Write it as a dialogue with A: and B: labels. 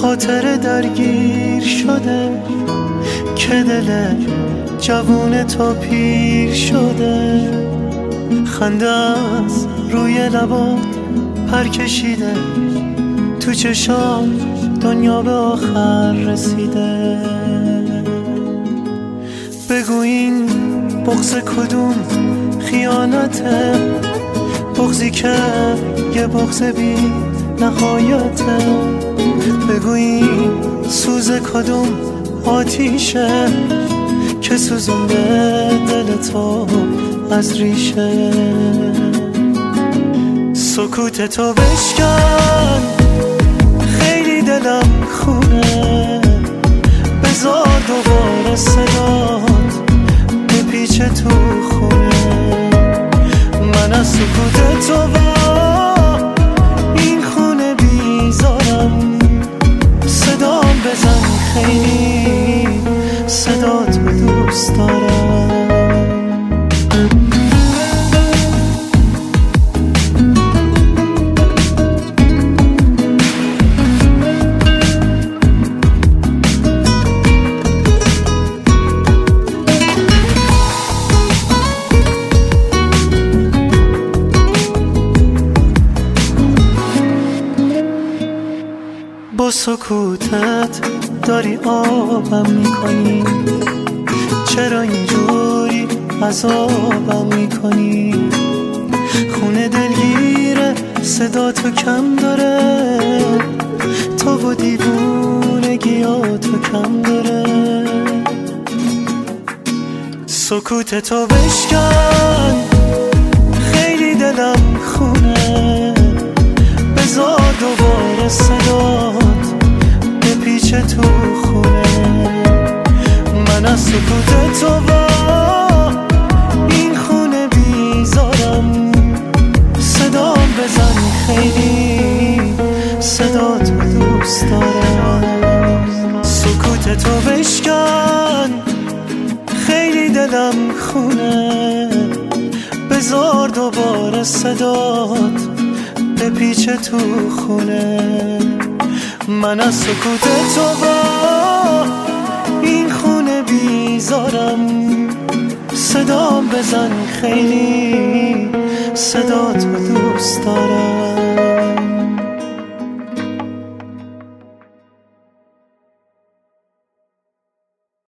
A: خاطر درگیر شده که دل جوون تو پیر شده. خنده از روی لبات پر کشیده، تو چشام دنیا به آخر رسیده. بگو این بغض کدوم خیانته، بغضی که یه بغض بی نهایته. بگو این سوز کدوم آتیشه که سوزونده دل تو از ریشه. سکوت تو بشکن، خیلی دلم خونه، بذار دوباره صدات بپیچه تو خونه. من از سکوت تو با این خونه بیزارم، صدام بزن خیلی صدا تو دوست دارم. با سکوتت داری آبم میکنی، چرا اینجوری عذابم میکنی؟ خونه دلگیره صدا تو کم داره، تو و دیوونگیاتو کم داره. سکوت تو بشکن، خیلی دلم خونه، بذار دوباره صدات بپیچه تو خونه. من از سکوت تو با این خونه بیزارم، صدام بزن خیلی صدا تو دوست دارم. سکوت تو بشکن، خیلی دلم خونه، بذار دوباره صدات بپیچه تو خونه. من از سکوت تو با این خونه بیزارم، صدام بزن خیلی صدا تو دوست دارم.